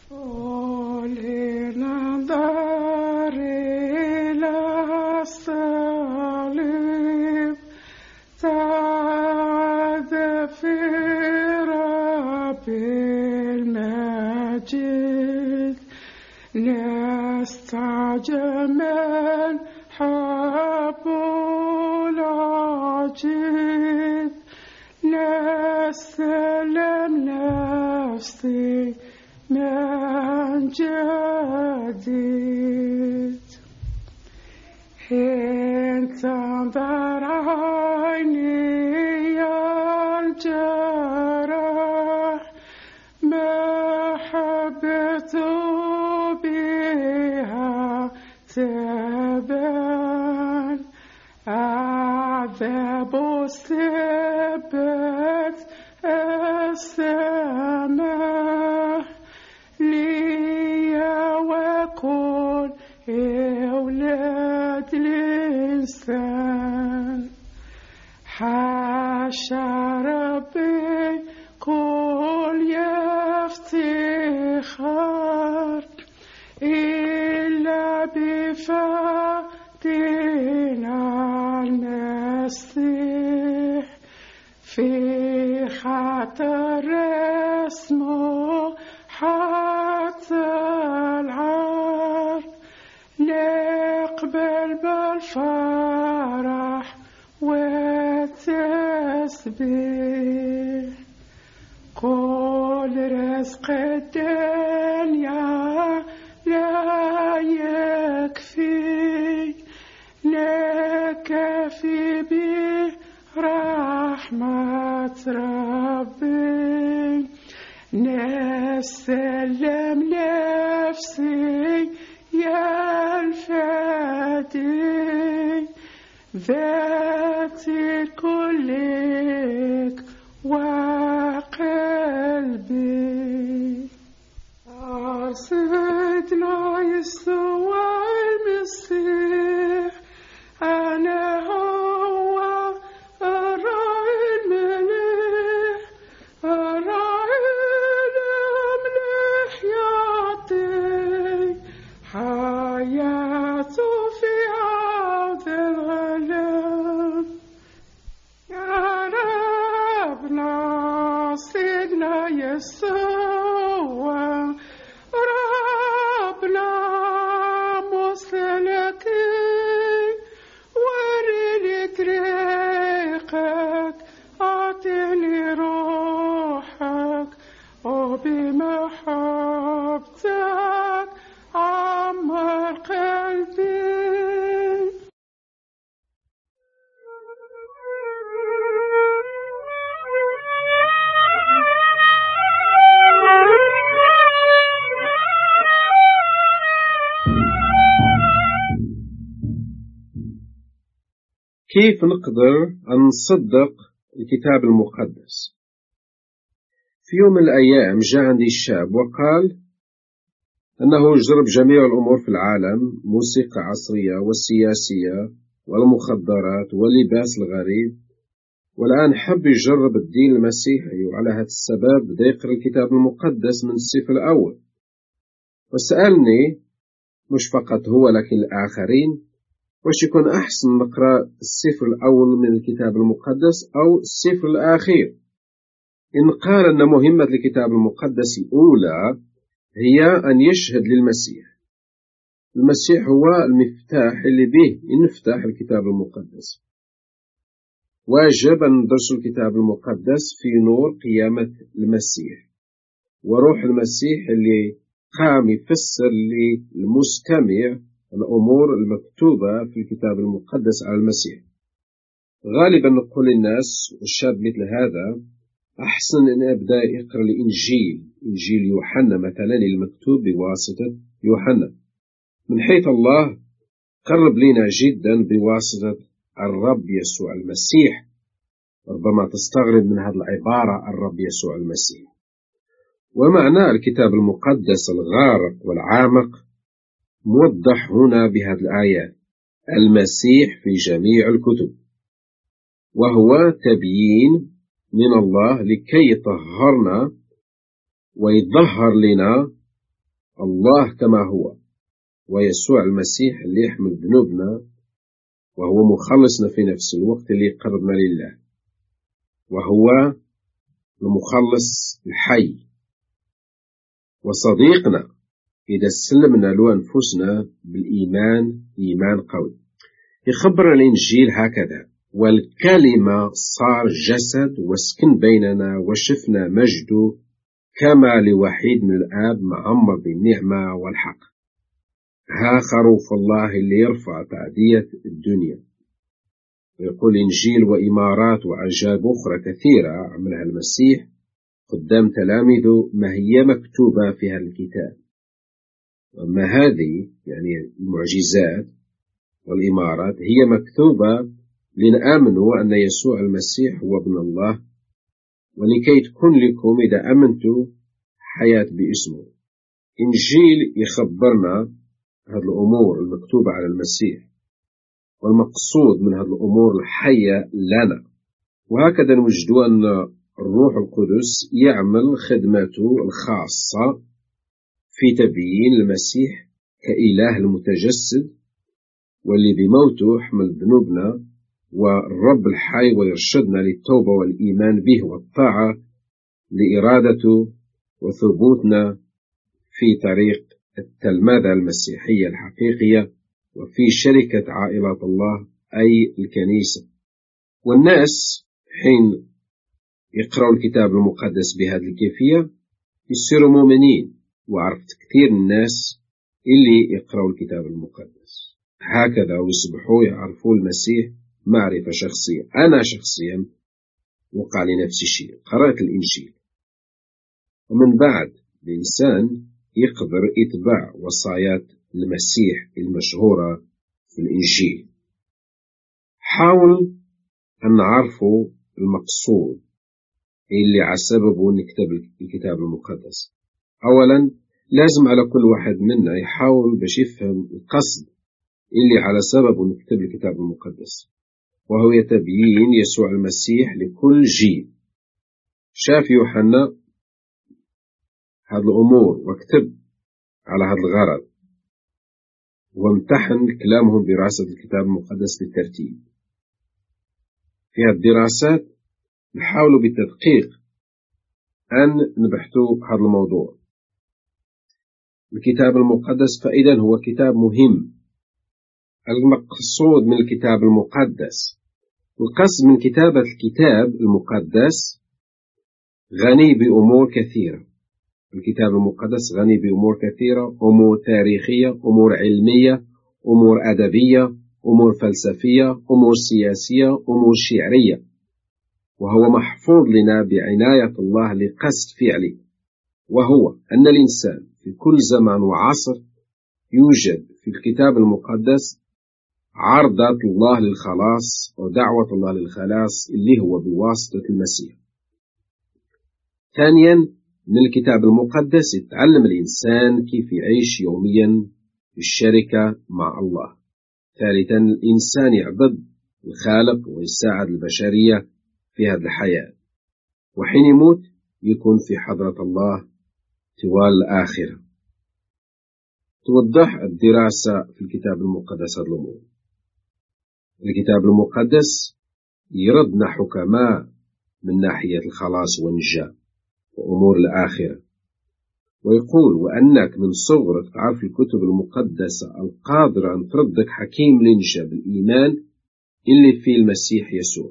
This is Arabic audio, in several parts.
ولننظر إلى الصليب تظفر بالمجد نستعجب حب العجيب نستلم نفسي من جديد حين تنظر عيني الجرح محبت بها تبان أعذب الثبت السماء لي وكل أولاد الإنسان حاشا ربي كل يفتخر إلا بفدينا المسيح في خاطر اسمه حتى العار نقبل بالفرح والتسبيح كل رزق الدنيا لا يكفي نكفي به رحمة ربي نسلم نفسي يا الفادي ذاتي كلك وقلبي سيدنا يسوع المسيح أنا هو الراعي المليح الراعي المليح يعطي حياته في عود الغلام يا ربنا سيدنا يسوع ربنا مسلكي وريني طريقك أعطيني روحك وبمحبتك عمر قلبي كيف نقدر أن نصدق الكتاب المقدس؟ في يوم من الأيام جاء عندي الشاب وقال أنه يجرب جميع الأمور في العالم موسيقى عصرية والسياسية والمخدرات واللباس الغريب والآن حب يجرب الدين المسيحي وعلى هذا السبب بدأ يقرأ الكتاب المقدس من الصف الأول وسألني مش فقط هو لكن الآخرين وش يكون أحسن نقرأ السفر الأول من الكتاب المقدس أو السفر الأخير. إن قال أن مهمة الكتاب المقدس الأولى هي أن يشهد للمسيح. المسيح هو المفتاح اللي به نفتح الكتاب المقدس. واجب أن ندرس الكتاب المقدس في نور قيامة المسيح وروح المسيح اللي قام يفسر للمستمع الأمور المكتوبة في الكتاب المقدس على المسيح. غالبا نقول للناس والشاب مثل هذا أحسن أن أبدأ يقرأ الإنجيل إنجيل يوحنا مثلا المكتوب بواسطة يوحنا من حيث الله قرب لنا جدا بواسطة الرب يسوع المسيح. ربما تستغرب من هذه العبارة الرب يسوع المسيح ومعنى الكتاب المقدس الغارق والعامق موضح هنا بهذه الآيات المسيح في جميع الكتب وهو تبيين من الله لكي يطهرنا ويظهر لنا الله كما هو، ويسوع المسيح اللي يحمل ذنوبنا وهو مخلصنا في نفس الوقت اللي يقربنا لله، وهو المخلص الحي وصديقنا إذا سلمنا له أنفسنا بالإيمان إيمان قوي. يخبر الإنجيل هكذا: والكلمة صار جسد وسكن بيننا وشفنا مجده كما لوحيد من الآب معمر بالنعمة والحق. ها خروف الله اللي يرفع تعدية الدنيا. ويقول الإنجيل: وإمارات وعجائب أخرى كثيرة عملها المسيح قدام تلاميذه ما هي مكتوبة في هذا الكتاب. أما هذه يعني المعجزات والإمارات هي مكتوبة لنآمنوا أن يسوع المسيح هو ابن الله، ولكي تكون لكم إذا أمنتوا حياة باسمه. إنجيل يخبرنا هذه الأمور المكتوبة على المسيح، والمقصود من هذه الأمور الحية لنا. وهكذا نوجد أن الروح القدس يعمل خدمته الخاصة في تبيين المسيح كإله المتجسد، واللي بموته حمل ذنوبنا، والرب الحي ويرشدنا للتوبة والإيمان به والطاعة لإرادته وثبوتنا في طريق التلمذة المسيحية الحقيقية وفي شركة عائلة الله أي الكنيسة. والناس حين يقرأوا الكتاب المقدس بهذه الكيفية يصيروا مؤمنين. وعرفت كثير من الناس اللي يقرأوا الكتاب المقدس هكذا ويصبحوا يعرفوا المسيح معرفة شخصية. أنا شخصيا وقع لي نفس الشيء، قرأت الإنجيل، ومن بعد الإنسان يقدر يتبع وصايات المسيح المشهورة في الإنجيل. حاول أن نعرفوا المقصود اللي على سببه نكتب الكتاب المقدس. أولا لازم على كل واحد منا يحاول باش يفهم القصد اللي على سببه نكتب الكتاب المقدس، وهو تبيين يسوع المسيح لكل جيل. شاف يوحنا هذه الأمور واكتب على هذا الغرض، وامتحن كلامهم دراسة الكتاب المقدس بالترتيب. في هذه الدراسات نحاول بالتدقيق أن نبحثوا هذا الموضوع. الكتاب المقدس فإذا هو كتاب مهم. المقصود من الكتاب المقدس، القصد من كتابة الكتاب المقدس غني بأمور كثيرة. الكتاب المقدس غني بأمور كثيرة، أمور تاريخية، أمور علمية، أمور أدبية، أمور فلسفية، أمور سياسية، أمور شعرية. وهو محفوظ لنا بعناية الله لقصد فعلي، وهو أن الإنسان في كل زمان وعصر يوجد في الكتاب المقدس عرضة الله للخلاص ودعوة الله للخلاص اللي هو بواسطة المسيح. ثانيا من الكتاب المقدس يتعلم الإنسان كيف يعيش يوميا في الشركة مع الله. ثالثا الإنسان يعبد الخالق ويساعد البشرية في هذه الحياة، وحين يموت يكون في حضرة الله طوال الآخرة. توضح الدراسة في الكتاب المقدس هذه الأمور. الكتاب المقدس يردنا حكماء من ناحية الخلاص والنجاة وأمور الآخرة، ويقول: وأنك من صغرك تعرف الكتب المقدسة القادرة أن تردك حكيم لنجاة بالإيمان اللي في المسيح يسوع.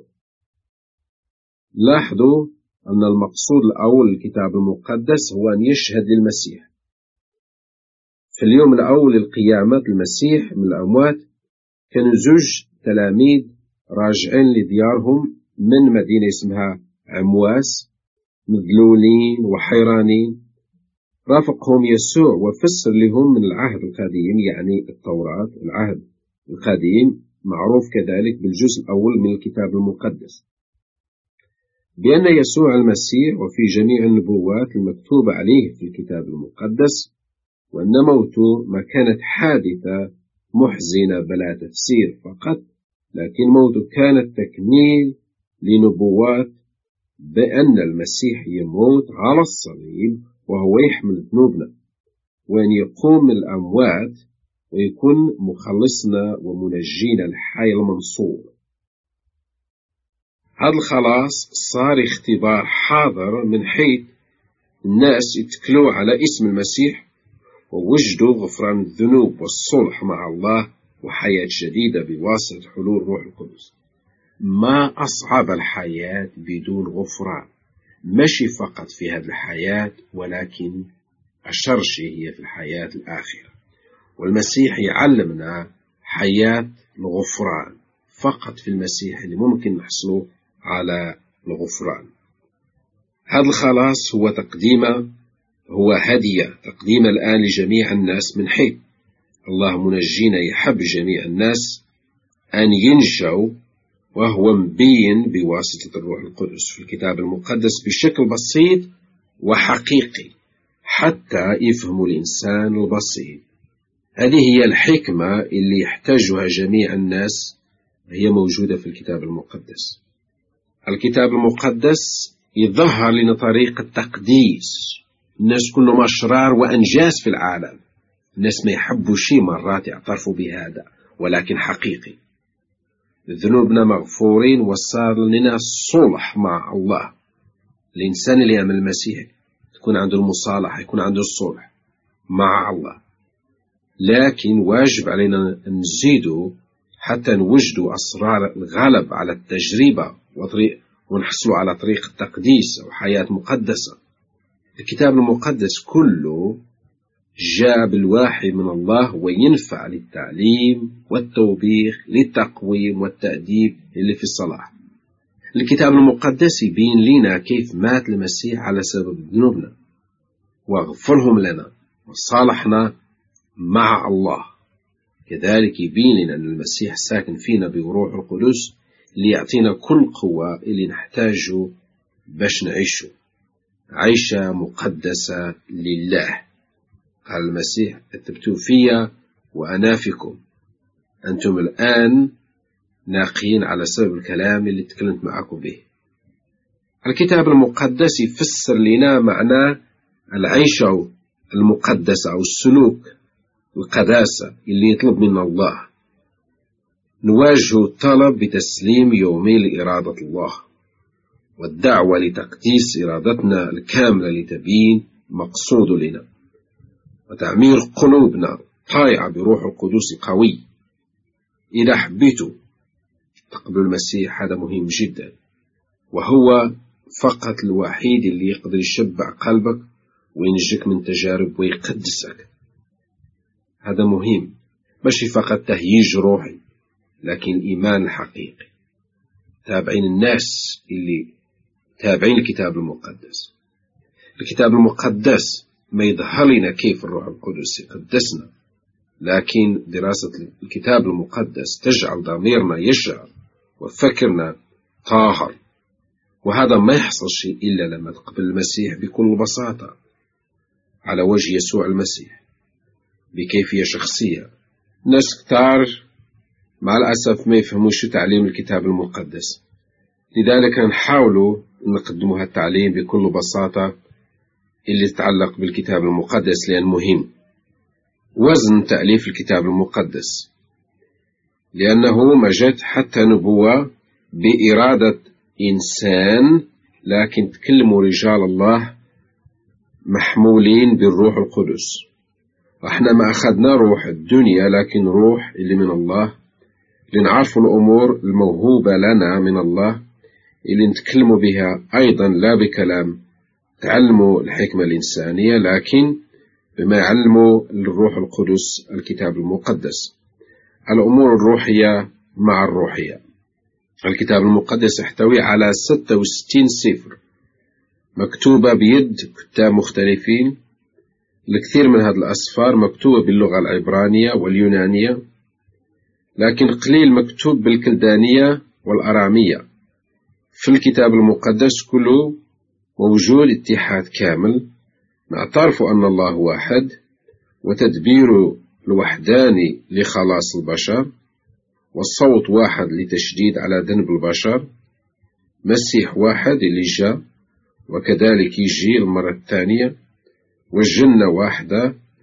لاحظوا أن المقصود الأول للكتاب المقدس هو أن يشهد للمسيح. في اليوم الأول للقيامة المسيح من الأموات كانوا زوج تلاميذ راجعين لديارهم من مدينة اسمها عمواس، مذلولين وحيرانين. رافقهم يسوع وفسر لهم من العهد القديم، يعني التوراة، العهد القديم معروف كذلك بالجزء الأول من الكتاب المقدس، بأن يسوع المسيح وفي جميع النبوات المكتوبة عليه في الكتاب المقدس، وأن موته ما كانت حادثة محزنة بلا تفسير فقط، لكن موته كانت تكميل لنبوات بأن المسيح يموت على الصليب وهو يحمل ذنوبنا، وأن يقوم من الأموات ويكون مخلصنا ومنجينا الحي المنصور. هذا الخلاص صار اختبار حاضر من حيث الناس يتكلوا على اسم المسيح ووجدوا غفران الذنوب والصلح مع الله وحياة جديدة بواسطة حلول روح القدس. ما أصعب الحياة بدون غفران، ماشي فقط في هذه الحياة ولكن أشر شيء هي في الحياة الآخرة. والمسيح يعلمنا حياة الغفران، فقط في المسيح اللي ممكن نحصله على الغفران. هذا الخلاص هو تقديمه، هو هدية تقديمه الآن لجميع الناس، من حيث الله منجينا يحب جميع الناس أن ينجوا، وهو مبين بواسطة الروح القدس في الكتاب المقدس بشكل بسيط وحقيقي حتى يفهموا الإنسان البسيط. هذه هي الحكمة اللي يحتاجها جميع الناس، هي موجودة في الكتاب المقدس. الكتاب المقدس يظهر لنا طريقة تقديس. الناس كلهم أشرار وأنجاس في العالم، الناس ما يحبوا شيء مرات يعترفوا بهذا، ولكن حقيقي ذنوبنا مغفورين وصار لنا صلح مع الله. الإنسان اللي يعمل المسيح تكون عنده المصالحة، يكون عنده الصلح مع الله. لكن واجب علينا أن نزيدوا حتى نوجدوا أسرار الغلب على التجربة ونحصلوا على طريق التقديس أو حياة مقدسة. الكتاب المقدس كله جاء بالوحي من الله وينفع للتعليم والتوبيخ، للتقويم والتأديب اللي في الصلاح. الكتاب المقدس يبين لنا كيف مات المسيح على سبب ذنوبنا واغفرهم لنا وصالحنا مع الله. كذلك يبين لنا أن المسيح ساكن فينا بروح القدس ليعطينا كل قوة اللي نحتاجه باش نعيشه عيشة مقدسة لله. قال المسيح: اتبتوا فيا وأنا فيكم، أنتم الآن ناقين على سبب الكلام اللي تكلمت معكم به. الكتاب المقدس يفسر لنا معنى العيشة المقدسة أو السلوك القداسة اللي يطلب منا الله. نواجه الطلب بتسليم يومي لإرادة الله، والدعوة لتقديس إرادتنا الكاملة لتبيين مقصود لنا، وتعمير قلوبنا طائعة بروح القدس قوي. إذا حبيتوا تقبلوا المسيح هذا مهم جدا، وهو فقط الوحيد اللي يقدر يشبع قلبك وينجيك من تجارب ويقدسك. هذا مهم، ماشي فقط تهييج روحي لكن الإيمان الحقيقي. تابعين الناس اللي تابعين الكتاب المقدس. الكتاب المقدس ما يظهر لنا كيف الروح القدس يقدسنا، لكن دراسة الكتاب المقدس تجعل ضميرنا يشعر وفكرنا طاهر. وهذا ما يحصل شيء إلا لما تقبل المسيح بكل بساطة على وجه يسوع المسيح بكيفية شخصية. ناس كتار مع الأسف ما يفهموش تعليم الكتاب المقدس، لذلك نحاولوا نقدموا هالتعليم بكل بساطة اللي يتعلق بالكتاب المقدس، لأن مهم وزن تأليف الكتاب المقدس، لأنه ما جت حتى نبوة بإرادة إنسان، لكن تكلموا رجال الله محمولين بالروح القدس. احنا ما أخذنا روح الدنيا لكن روح اللي من الله، لنعرف الأمور الموهوبة لنا من الله اللي نتكلموا بها أيضا، لا بكلام تعلموا الحكمة الإنسانية لكن بما يعلموا الروح القدس الكتاب المقدس. الأمور الروحية مع الروحية. الكتاب المقدس يحتوي على 66 سفر مكتوبة بيد كتاب مختلفين. الكثير من هذه الأسفار مكتوبة باللغة العبرانية واليونانية، لكن قليل مكتوب بالكلدانية والأرامية. في الكتاب المقدس كله موجود اتحاد كامل، نعترف أن الله واحد وتدبيره الوحداني لخلاص البشر، والصوت واحد لتشديد على ذنب البشر، مسيح واحد اللي جاء وكذلك يجي المرة الثانية، والجنة واحدة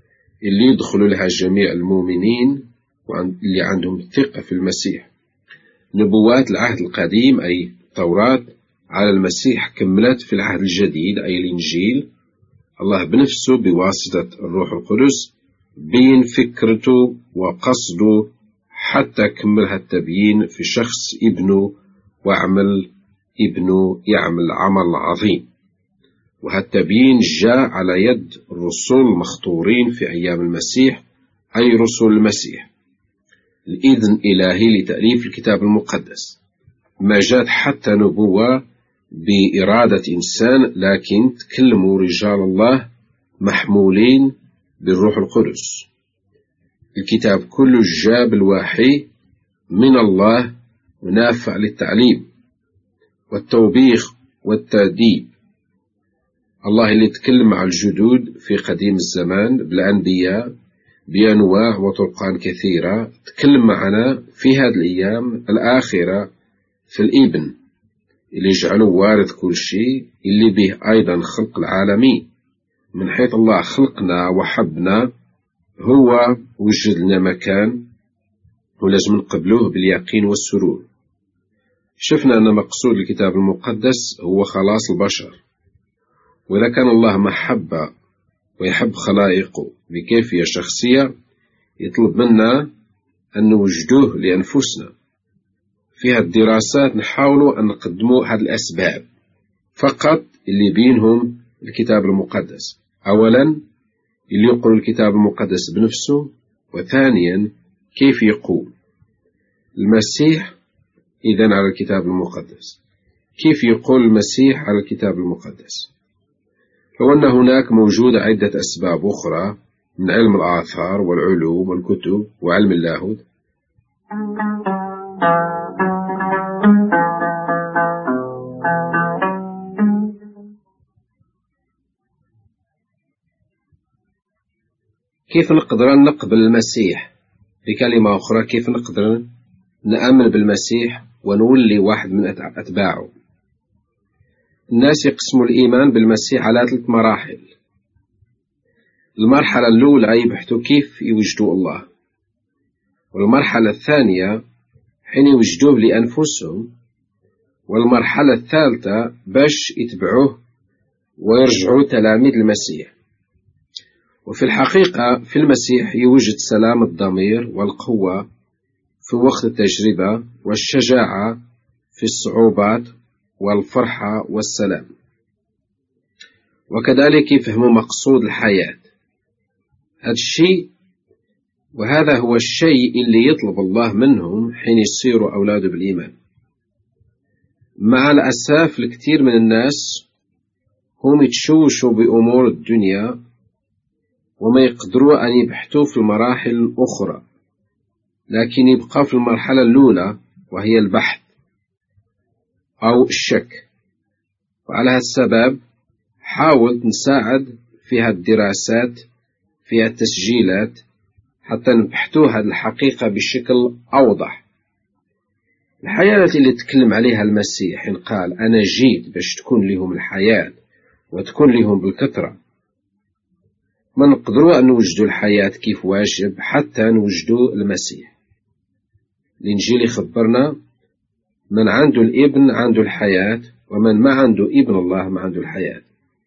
اللي يدخلوا لها جميع المؤمنين اللي عندهم ثقة في المسيح. نبوات العهد القديم أي التوراة على المسيح كملت في العهد الجديد أي الإنجيل. الله بنفسه بواسطة الروح القدس بين فكرته وقصده حتى كملها التبيين في شخص ابنه، وعمل ابنه يعمل عمل عظيم. وهالتبيين جاء على يد الرسل المخطورين في أيام المسيح أي رسل المسيح. الإذن الإلهي لتأليف الكتاب المقدس ما جاءت حتى نبوة بإرادة إنسان، لكن تكلموا رجال الله محمولين بالروح القدس. الكتاب كله جاء بالوحي من الله ونافع للتعليم والتوبيخ والتأديب. الله اللي تكلم مع الجدود في قديم الزمان بالأنبياء بأنواع وطرقان كثيرة، تكلم معنا في هذه الأيام الآخرة في الابن اللي جعله وارث كل شيء، اللي به أيضا خلق العالمين. من حيث الله خلقنا وحبنا هو وجد لنا مكان ولازم نقبلوه باليقين والسرور. شفنا أن مقصود الكتاب المقدس هو خلاص البشر، وإذا كان الله محبة ويحب خلائقه بكيفية شخصية يطلب منا أن نوجدوه لأنفسنا. في هذه الدراسات نحاولوا أن نقدموا هذه الأسباب فقط اللي بينهم الكتاب المقدس. أولا اللي يقول الكتاب المقدس بنفسه، وثانيا كيف يقول المسيح إذن على الكتاب المقدس، كيف يقول المسيح على الكتاب المقدس. لو أن هناك موجودة عدة أسباب أخرى من علم الآثار والعلوم والكتب وعلم اللاهوت. كيف نقدر نقبل المسيح؟ بكلمة أخرى، كيف نقدر نآمن بالمسيح ونولي واحد من أتباعه؟ الناس يقسموا الإيمان بالمسيح على 3 مراحل. المرحلة الأولى يبحثوا كيف يوجدوا الله، والمرحلة الثانية حين يوجدوه لأنفسهم، والمرحلة الثالثة باش يتبعوه ويرجعوا تلاميذ المسيح. وفي الحقيقة في المسيح يوجد سلام الضمير والقوة في وقت التجربة، والشجاعة في الصعوبات، والفرحة والسلام. وكذلك يفهموا مقصود الحياة. هذا الشيء وهذا هو الشيء اللي يطلب الله منهم حين يصيروا أولاده بالإيمان. مع الأسف الكثير من الناس هم يتشوشوا بأمور الدنيا وما يقدروا أن يبحثوا في المراحل الأخرى، لكن يبقى في المرحلة الأولى وهي البحث أو الشك. وعلى هذا السبب حاولت نساعد في هذه الدراسات في هذه التسجيلات حتى نبحثوا هذه الحقيقة بشكل أوضح. الحياة اللي تكلم عليها المسيح حين قال أنا جيت باش تكون لهم الحياة وتكون لهم بالكثرة، ما نقدروا أن نوجدوا الحياة كيف واجب حتى نوجدوا المسيح. الإنجيل يخبرنا من عنده الابن عنده الحياة، ومن ما عنده ابن الله ما عنده الحياة.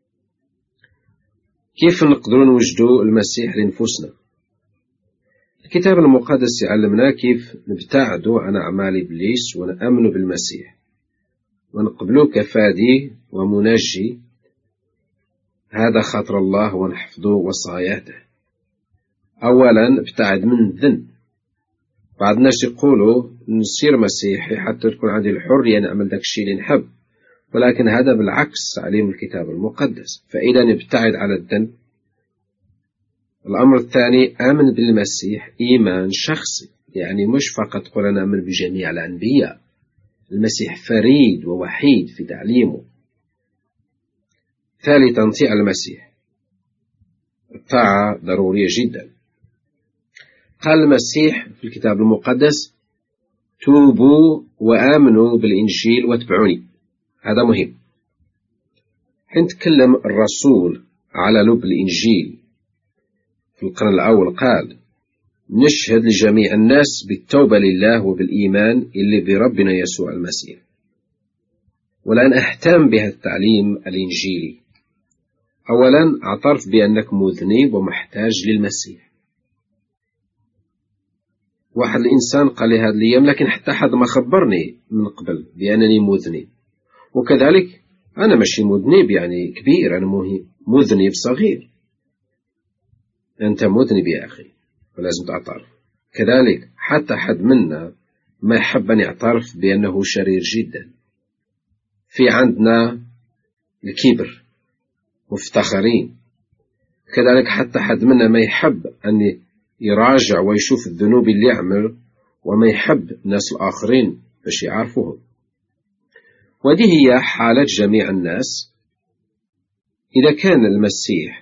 كيف نقدروا نوجدوا المسيح لنفسنا؟ الكتاب المقدس يعلمنا كيف نبتعدوا عن أعمال إبليس ونأمنوا بالمسيح ونقبلوه كفادي ومنجي. هذا خاطر الله ونحفظوا وصاياته. أولا ابتعد من الذنب. بعض الناس يقولوا نصير مسيحي حتى تكون عندي الحرية نعمل داك الشيء اللي نحب، ولكن هذا بالعكس عليهم الكتاب المقدس. فإذا نبتعد على الذنب. الأمر الثاني آمن بالمسيح إيمان شخصي، يعني مش فقط قل أنا آمن بجميع الأنبياء. المسيح فريد ووحيد في تعليمه. ثالثا طيع المسيح. الطاعة ضرورية جدا. قال المسيح في الكتاب المقدس توبوا وآمنوا بالإنجيل واتبعوني. هذا مهم. حين تكلم الرسول على لب الإنجيل في القرن الأول قال: نشهد لجميع الناس بالتوبة لله وبالإيمان اللي بربنا يسوع المسيح. والآن أهتم بهذا التعليم الإنجيلي. أولا، اعترف بأنك مذنب ومحتاج للمسيح. واحد الإنسان قال لي هذا الأيام: لكن حتى حد ما خبرني من قبل بأنني مذنب. وكذلك أنا ماشي مذنب يعني كبير، أنا مذنب صغير. أنت مذنب يا أخي ولازم تعترف. كذلك حتى حد منا ما يحب أن يعترف بأنه شرير جدا. في عندنا الكبر، مفتخرين. كذلك حتى حد منا ما يحب أن يراجع ويشوف الذنوب اللي يعمل، وما يحب الناس الآخرين باش يعرفوهم. وهذه هي حالة جميع الناس. إذا كان المسيح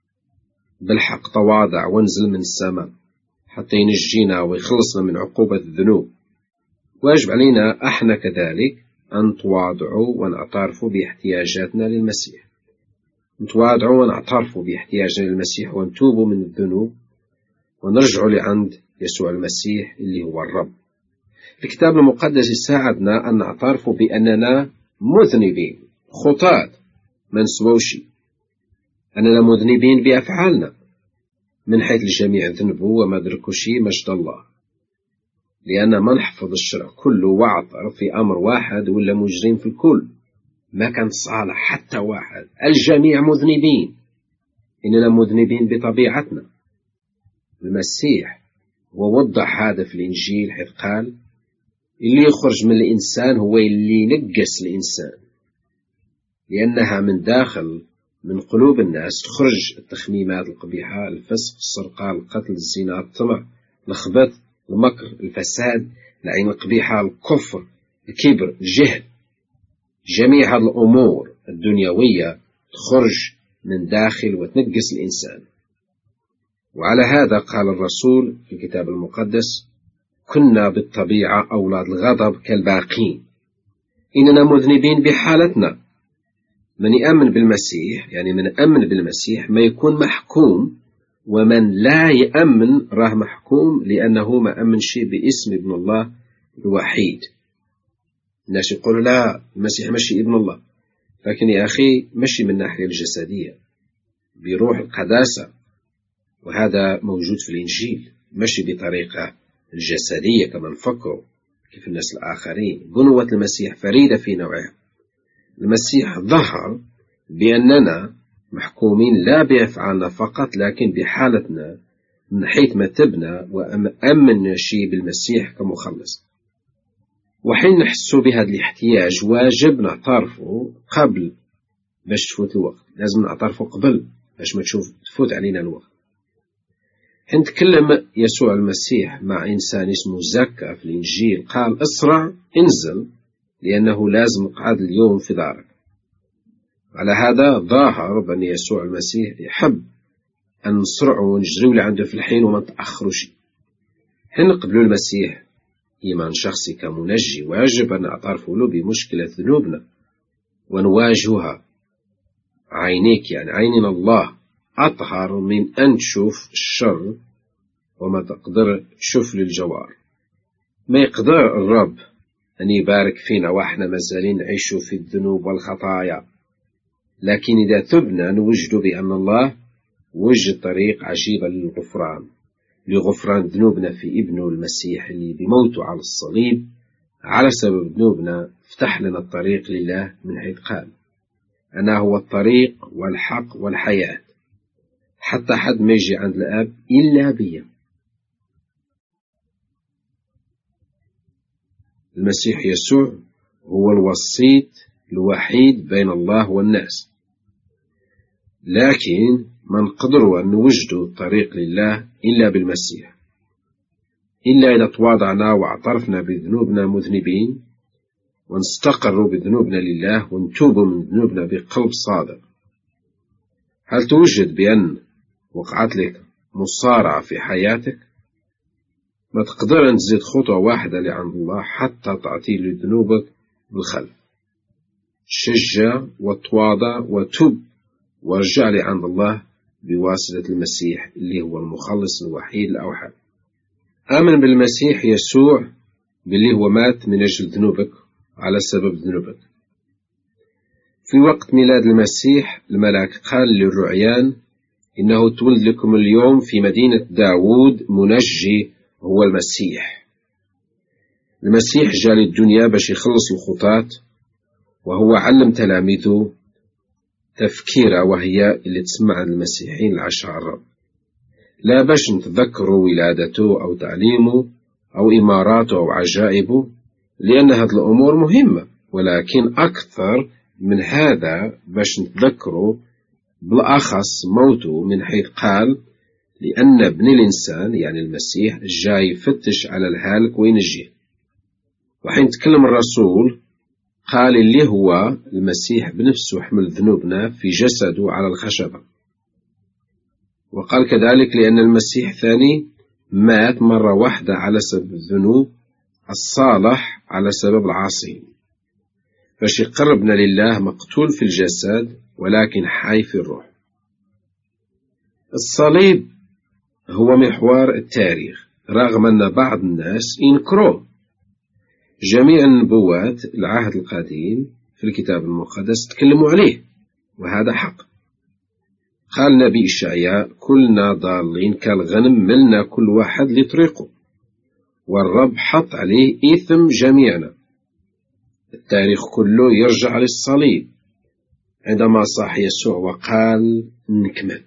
بالحق تواضع ونزل من السماء حتى ينجينا ويخلصنا من عقوبة الذنوب، واجب علينا احنا كذلك أن نتواضعوا ونعترفوا باحتياجاتنا للمسيح. نتواضعوا ونعترفوا باحتياجنا للمسيح ونتوبوا من الذنوب ونرجعوا لعند يسوع المسيح اللي هو الرب. الكتاب المقدس يساعدنا أن نعترف بأننا مذنبين خطاة ما نسووش، أننا مذنبين بأفعالنا من حيث الجميع ذنبوا وما دركوا شيء مجد الله، لأن ما نحفظ الشرع كله واعترف في أمر واحد ولا مجرم في الكل. ما كان صالح حتى واحد، الجميع مذنبين. إننا مذنبين بطبيعتنا. المسيح ووضح هذا في الإنجيل حيث قال: اللي يخرج من الإنسان هو اللي ينقص الإنسان، لأنها من داخل من قلوب الناس تخرج التخميمات القبيحة، الفسق، السرقة، القتل، الزنا، الطمع، الخبث، المكر، الفساد، العين القبيحة، الكفر، الكبر، الجهل. جميع هذه الأمور الدنيوية تخرج من داخل وتنقص الإنسان. وعلى هذا قال الرسول في الكتاب المقدس: كنا بالطبيعة أولاد الغضب كالباقين. إننا مذنبين بحالتنا. من يأمن بالمسيح يعني من أمن بالمسيح ما يكون محكوم، ومن لا يأمن راه محكوم لأنه ما أمن شيء باسم ابن الله الوحيد. الناس يقولوا: لا، المسيح ماشي ابن الله. لكن يا أخي ماشي من الناحية الجسدية، بروح القداسة، وهذا موجود في الإنجيل، ماشي بطريقة الجسدية كما نفكروا كيف الناس الآخرين. بنوة المسيح فريدة في نوعها. المسيح ظهر بأننا محكومين لا بأفعالنا فقط، لكن بحالتنا من حيث ما تبنا وأمن شيء بالمسيح كمخلص. وحين نحس بهذا الاحتياج واجب نعترفه قبل باش تفوت الوقت. لازم نعترفه قبل باش ما تفوت علينا الوقت. حين تكلم يسوع المسيح مع إنسان اسمه زكا في الإنجيل قال: اسرع انزل لأنه لازم نقعد اليوم في دارك. على هذا ظاهر بأن يسوع المسيح يحب أن نسرعه ونجريو لعنده في الحين وما نتأخروش. حين نقبلوا المسيح إيمان شخصي كمنجي واجب أن نعترف له بمشكلة ذنوبنا ونواجهها. عينيك يعني عيننا الله أطهر من أن تشوف الشر وما تقدر تشوف للجوار. ما يقدر الرب أن يبارك فينا وإحنا مازالين نعيشوا في الذنوب والخطايا، لكن إذا تبنا نوجد بأن الله وجد طريق عجيبة لغفران ذنوبنا في ابنه المسيح اللي بموته على الصليب على سبب ذنوبنا فتح لنا الطريق لله، من حيث قال: أنا هو الطريق والحق والحياة، حتى حد ما يجي عند الآب إلا بي. المسيح يسوع هو الوسيط الوحيد بين الله والناس، لكن ما نقدروا أن نوجدوا الطريق لله إلا بالمسيح، إلا إذا تواضعنا واعترفنا بذنوبنا مذنبين ونستقروا بذنوبنا لله ونتوبوا من ذنوبنا بقلب صادق. هل توجد بأن وقعت لك مصارعة في حياتك؟ ما تقدر أن تزيد خطوة واحدة لعند الله حتى تعطي لذنوبك بالخلف. شجع وتواضع وتوب وارجع لعند الله بواسطة المسيح اللي هو المخلص الوحيد الأوحد. آمن بالمسيح يسوع باللي هو مات من أجل ذنوبك على سبب ذنوبك. في وقت ميلاد المسيح الملاك قال للرعيان إنه تولد لكم اليوم في مدينة داود منجي هو المسيح. المسيح جاء للدنيا باش يخلص الخطاة، وهو علم تلاميذه تفكيرة وهي اللي تسمع عن المسيحيين العشرة الرب، لا باش نتذكروا ولادته أو تعليمه أو إماراته أو عجائبه، لأن هذه الأمور مهمة، ولكن أكثر من هذا باش نتذكروا بالأخص موته، من حيث قال لأن ابن الإنسان يعني المسيح جاي يفتش على الهالك وينجيه. وحين تكلم الرسول قال اللي هو المسيح بنفسه حمل ذنوبنا في جسده على الخشبة، وقال كذلك لأن المسيح ثاني مات مرة واحدة على سبب الذنوب، الصالح على سبب العاصين، باش يقربنا لله مقتول في الجسد ولكن حي في الروح. الصليب هو محور التاريخ رغم أن بعض الناس ينكروه. جميع النبوات العهد القديم في الكتاب المقدس تكلموا عليه، وهذا حق. قال نبي إشعياء كلنا ضالين كالغنم ملنا كل واحد لطريقه، والرب حط عليه إثم جميعنا. التاريخ كله يرجع للصليب عندما صاح يسوع وقال نكمل.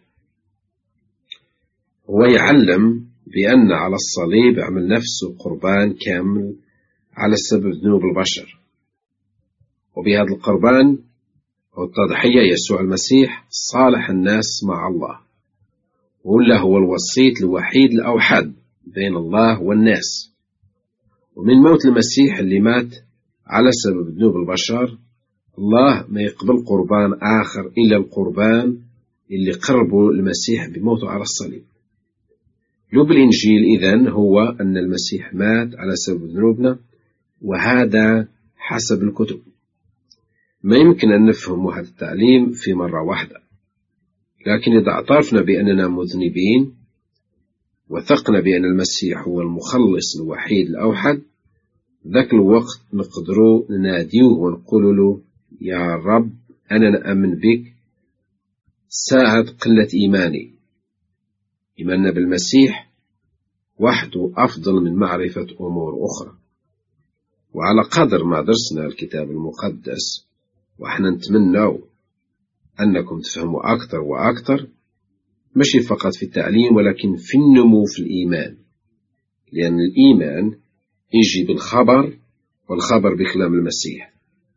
هو يعلم بأن على الصليب عمل نفسه قربان كامل على سبب ذنوب البشر، وبهذا القربان والتضحية يسوع المسيح صالح الناس مع الله، ولا هو الوسيط الوحيد الأوحد بين الله والناس. ومن موت المسيح اللي مات على سبب ذنوب البشر، الله ما يقبل قربان آخر إلا القربان اللي قربه المسيح بموته على الصليب. لب الإنجيل إذن هو أن المسيح مات على سبب ذنوبنا، وهذا حسب الكتب. ما يمكن أن نفهم هذا التعليم في مرة واحدة، لكن إذا اعترفنا بأننا مذنبين وثقنا بأن المسيح هو المخلص الوحيد الأوحد، ذاك الوقت نقدروا نناديه ونقول له يا رب أنا نأمن بك، ساعد قلة إيماني. إيماننا بالمسيح وحده أفضل من معرفة أمور أخرى. وعلى قدر ما درسنا الكتاب المقدس وإحنا نتمنى أنكم تفهموا أكثر وأكثر، مش فقط في التعليم ولكن في النمو في الإيمان، لأن الإيمان يجي بالخبر، والخبر بكلام المسيح.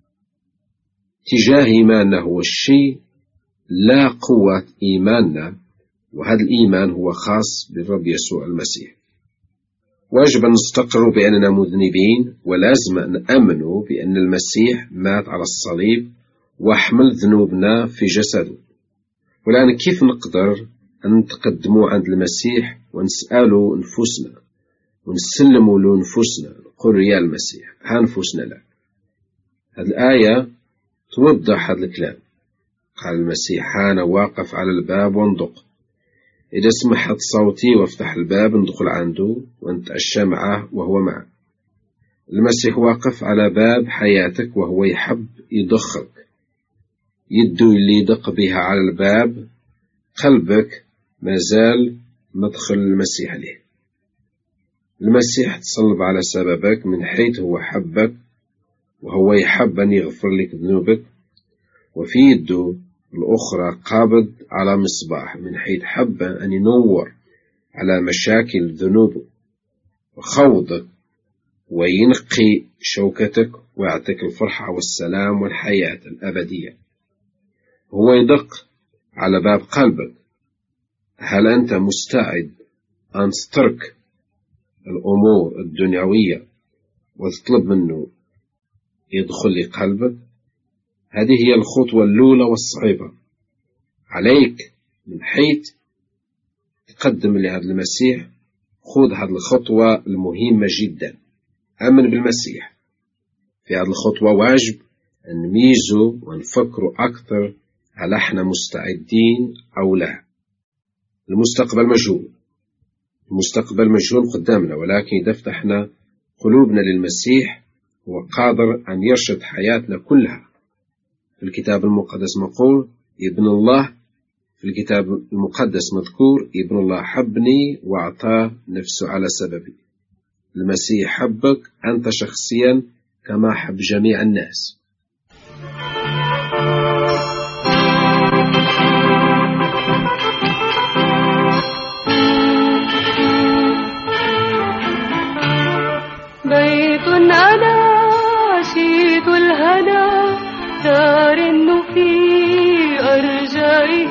تجاه إيماننا هو الشيء لا قوة إيماننا، وهذا الإيمان هو خاص بالرب يسوع المسيح. واجب أن نستقر بأننا مذنبين، ولازم أن نأمنوا بأن المسيح مات على الصليب وحمل ذنوبنا في جسده. والآن كيف نقدر أن نتقدموا عند المسيح ونسأله نفوسنا ونسلموا له نفوسنا، نقول يا المسيح ها نفوسنا لك؟ هذه الآية توضح هذا الكلام. قال المسيح أنا واقف على الباب وانطق، إذا سمحت صوتي وافتح الباب ندخل عنده ونتعشى معه وهو معه. المسيح واقف على باب حياتك وهو يحب يدخلك. يده اللي يدق بها على الباب قلبك ما زال مدخل المسيح له. المسيح تصلب على سببك من حيث هو حبك، وهو يحب أن يغفر لك ذنوبك، وفي يده الأخرى قابض على مصباح من حيث حب أن ينور على مشاكل ذنوبه وخوضك وينقي شوكتك ويعطيك الفرحة والسلام والحياة الأبدية. هو يدق على باب قلبك. هل أنت مستعد أن تترك الأمور الدنيوية وتطلب منه يدخل لقلبك؟ هذه هي الخطوة الأولى والصعبة عليك. من حيث تقدم لهذا المسيح، خذ هذه الخطوة المهمة جدا. أمن بالمسيح. في هذه الخطوة واجب أن نميزه ونفكروا أكثر هل احنا مستعدين أو لا. المستقبل مجهول، المستقبل مجهول قدامنا، ولكن إذا فتحنا قلوبنا للمسيح هو قادر أن يرشد حياتنا كلها. في الكتاب المقدس مقول ابن الله، في الكتاب المقدس مذكور ابن الله حبني وأعطاه نفسه على سببي. المسيح حبك أنت شخصيا كما حب جميع الناس. بيت أنا عشيق الهنا ترن في أرجائه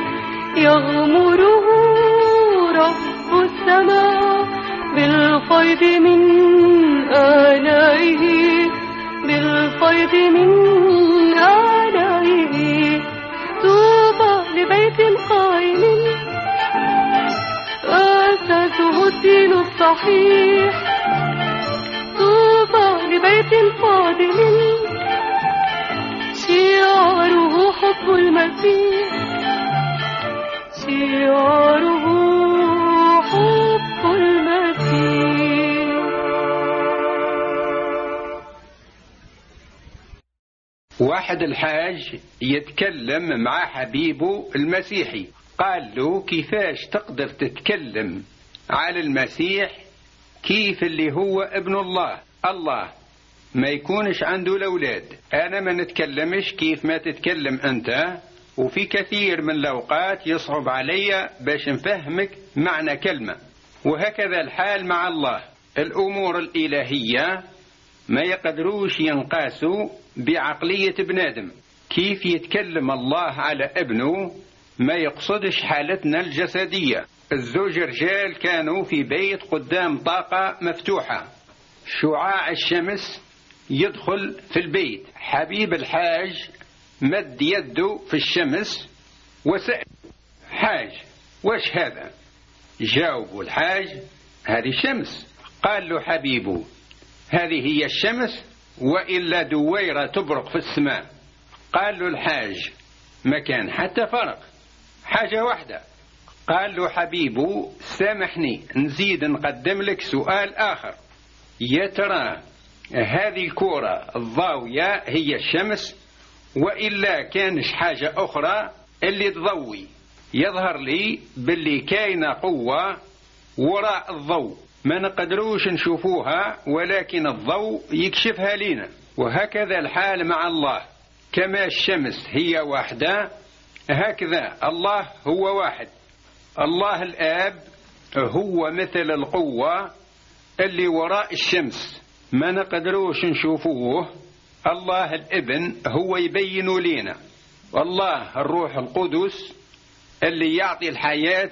يغمره رب السماء بالفيض من آلائه، بالفيض من آلائه. طوبى لبيت قائم أساسه الدين الصحيح، طوبى لبيت فاضل شعاره حب المسيح، شعاره حب المسيح. واحد الحاج يتكلم مع حبيبه المسيحي، قال له كيفاش تقدر تتكلم على المسيح كيف اللي هو ابن الله، الله ما يكونش عنده الأولاد. أنا ما نتكلمش كيف ما تتكلم أنت، وفي كثير من الأوقات يصعب علي باش نفهمك معنى كلمة. وهكذا الحال مع الله. الأمور الإلهية ما يقدروش ينقاسوا بعقلية ابن آدم. كيف يتكلم الله على ابنه ما يقصدش حالتنا الجسدية. الزوج رجال كانوا في بيت قدام طاقة مفتوحة، شعاع الشمس يدخل في البيت. حبيب الحاج مد يده في الشمس وسأل حاج وش هذا؟ جاوب الحاج هذه الشمس. قال له حبيبه هذه هي الشمس وإلا دويرة تبرق في السماء؟ قال له الحاج ما كان حتى فرق، حاجة واحدة. قال له حبيبه سامحني نزيد نقدم لك سؤال آخر، يا ترى هذه الكرة الضاوية هي الشمس وإلا كانش حاجة أخرى اللي تضوي؟ يظهر لي باللي كاينة قوة وراء الضوء ما نقدروش نشوفوها، ولكن الضوء يكشفها لنا. وهكذا الحال مع الله، كما الشمس هي واحدة هكذا الله هو واحد. الله الآب هو مثل القوة اللي وراء الشمس ما نقدروش نشوفوه. الله الابن هو يبين لنا. والله الروح القدس اللي يعطي الحياة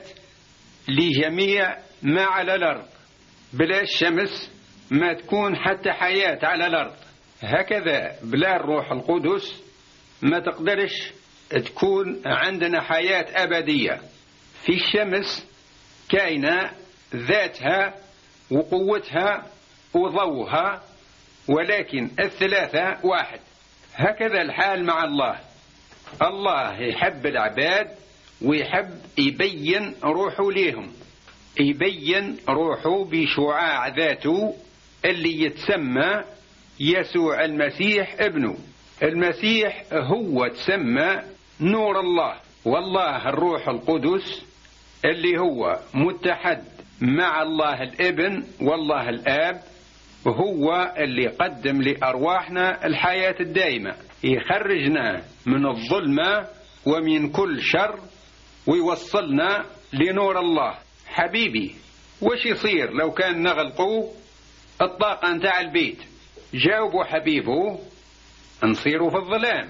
لجميع ما على الأرض. بلا الشمس ما تكون حتى حياة على الأرض. هكذا بلا الروح القدس ما تقدرش تكون عندنا حياة أبدية. في الشمس كاينة ذاتها وقوتها وضوها، ولكن الثلاثة واحد. هكذا الحال مع الله. الله يحب العباد ويحب يبين روحه ليهم، يبين روحه بشعاع ذاته اللي يتسمى يسوع المسيح ابنه. المسيح هو تسمى نور الله. والله الروح القدس اللي هو متحد مع الله الابن والله الآب هو اللي قدم لأرواحنا الحياة الدائمة، يخرجنا من الظلمة ومن كل شر ويوصلنا لنور الله. حبيبي وش يصير لو كان نغلقوا الطاقة نتاع البيت؟ جاوبوا حبيبه نصيروا في الظلام.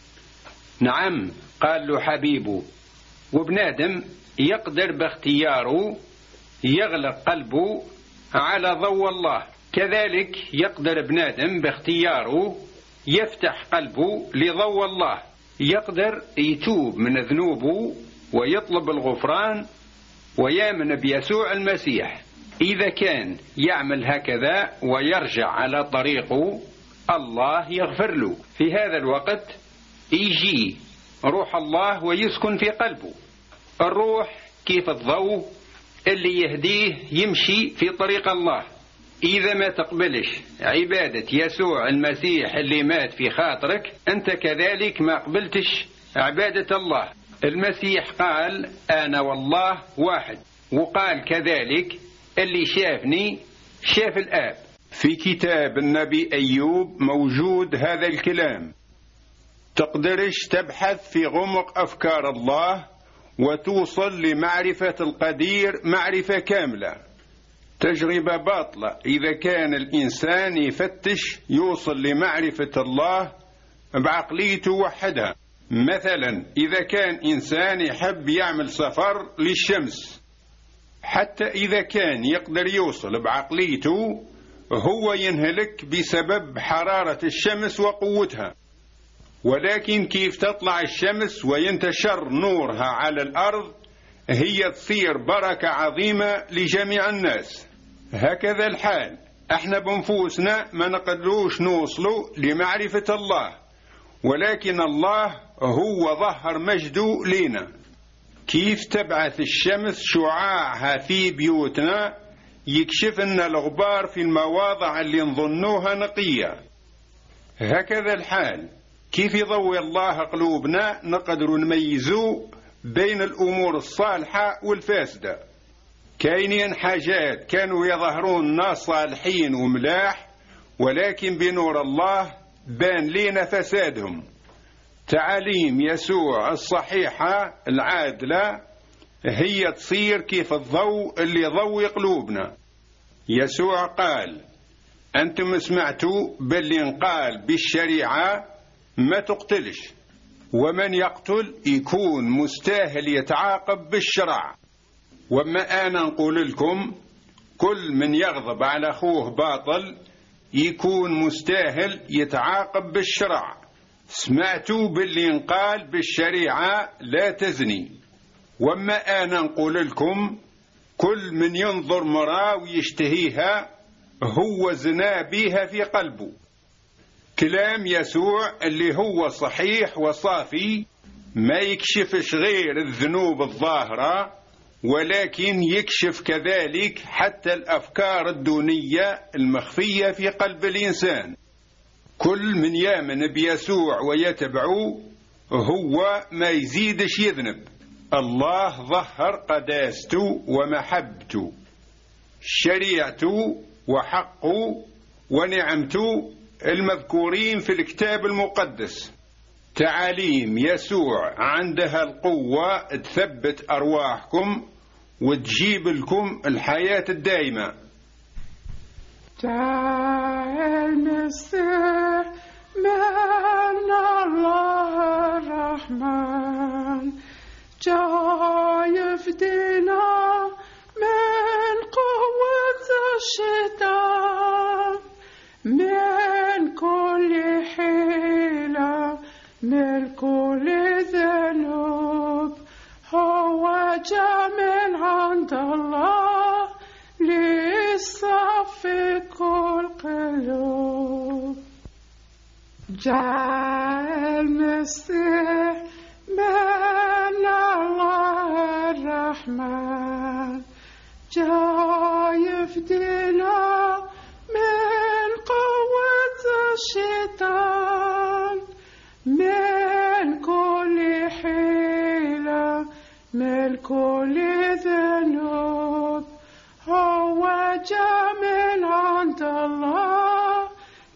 نعم قال له حبيبه، وبنادم يقدر باختياره يغلق قلبه على ضوء الله، كذلك يقدر بنادم باختياره يفتح قلبه لضوء الله، يقدر يتوب من ذنوبه ويطلب الغفران ويامن بيسوع المسيح. إذا كان يعمل هكذا ويرجع على طريقه الله يغفر له. في هذا الوقت يجي روح الله ويسكن في قلبه. الروح كيف الضوء اللي يهديه يمشي في طريق الله. إذا ما تقبلش عبادة يسوع المسيح اللي مات في خاطرك، أنت كذلك ما قبلتش عبادة الله. المسيح قال أنا والله واحد، وقال كذلك اللي شافني شاف الآب. في كتاب النبي أيوب موجود هذا الكلام. تقدرش تبحث في غمق أفكار الله وتوصل لمعرفة القدير معرفة كاملة. تجربة باطلة إذا كان الإنسان يفتش يوصل لمعرفة الله بعقليته وحدها. مثلا إذا كان إنسان يحب يعمل سفر للشمس، حتى إذا كان يقدر يوصل بعقليته هو ينهلك بسبب حرارة الشمس وقوتها. ولكن كيف تطلع الشمس وينتشر نورها على الأرض هي تصير بركة عظيمة لجميع الناس. هكذا الحال احنا بنفوسنا ما نقدروش نوصلوا لمعرفة الله، ولكن الله هو ظهر مجده لنا. كيف تبعث الشمس شعاعها في بيوتنا يكشف لنا الغبار في المواضع اللي نظنوها نقية. هكذا الحال كيف يضوي الله قلوبنا نقدر نميزوا بين الأمور الصالحة والفاسدة. كاينين حاجات كانوا يظهرون ناس صالحين وملاح، ولكن بنور الله بان لنا فسادهم. تعاليم يسوع الصحيحة العادلة هي تصير كيف الضوء اللي يضوي قلوبنا. يسوع قال أنتم سمعتوا باللي انقال بالشريعة ما تقتلش، ومن يقتل يكون مستاهل يتعاقب بالشرع. وما أنا نقول لكم كل من يغضب على أخوه باطل يكون مستاهل يتعاقب بالشرع. سمعتوا باللي انقال بالشريعة لا تزني، وما أنا نقول لكم كل من ينظر مرأة ويشتهيها هو زنا بها في قلبه. كلام يسوع اللي هو صحيح وصافي ما يكشفش غير الذنوب الظاهرة، ولكن يكشف كذلك حتى الأفكار الدونية المخفية في قلب الإنسان. كل من يامن بيسوع ويتبعه هو ما يزيدش يذنب. الله ظهر قداسته ومحبته، شريعته وحقه ونعمته المذكورين في الكتاب المقدس. تعاليم يسوع عندها القوة تثبت أرواحكم وتجيب لكم الحياة الدائمة. جاء المسيح من الله الرحمن، جاء يفدينا من قوة الشيطان، من كل حيلة من كل ذنوب. هو جاء من عند الله ليصفي كل قلوب. جاء المسيح من الله الرحمن، جاء يفدينا من قوة الشيطان، من كل حيلة من كل ذنوب. هو جاء من عند الله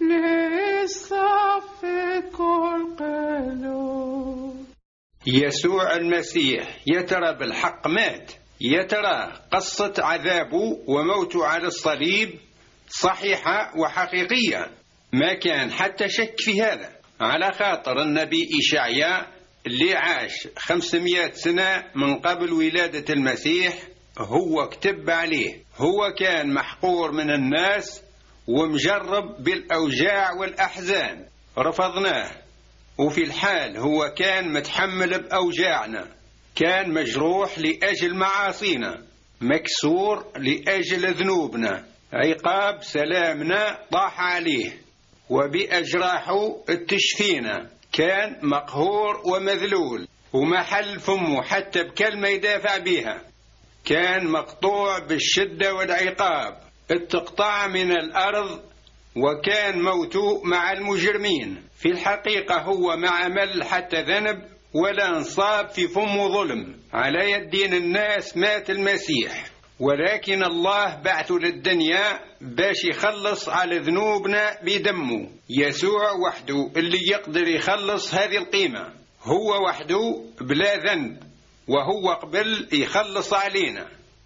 ليصفي كل قلوب. يسوع المسيح يترى بالحق مات، يترى قصة عذابه وموته على الصليب صحيحة وحقيقية، ما كان حتى شك في هذا. على خاطر النبي إشعياء اللي عاش 500 سنة من قبل ولادة المسيح هو كتب عليه. هو كان محقور من الناس ومجرب بالأوجاع والأحزان، رفضناه. وفي الحال هو كان متحمل بأوجاعنا، كان مجروح لأجل معاصينا، مكسور لأجل ذنوبنا، عقاب سلامنا طاح عليه، وبأجراحه اتشفينا. كان مقهور ومذلول وما حل فمه حتى بكلمة يدافع بها. كان مقطوع بالشدة والعقاب، اتقطع من الأرض، وكان موته مع المجرمين. في الحقيقة هو ما عمل حتى ذنب ولا انصاب في فمه ظلم. على يدين الناس مات المسيح، ولكن الله بعثه للدنيا باش يخلص على ذنوبنا بدمه. يسوع وحده اللي يقدر يخلص هذه القيمة، هو وحده بلا ذنب، وهو قبل يخلص علينا.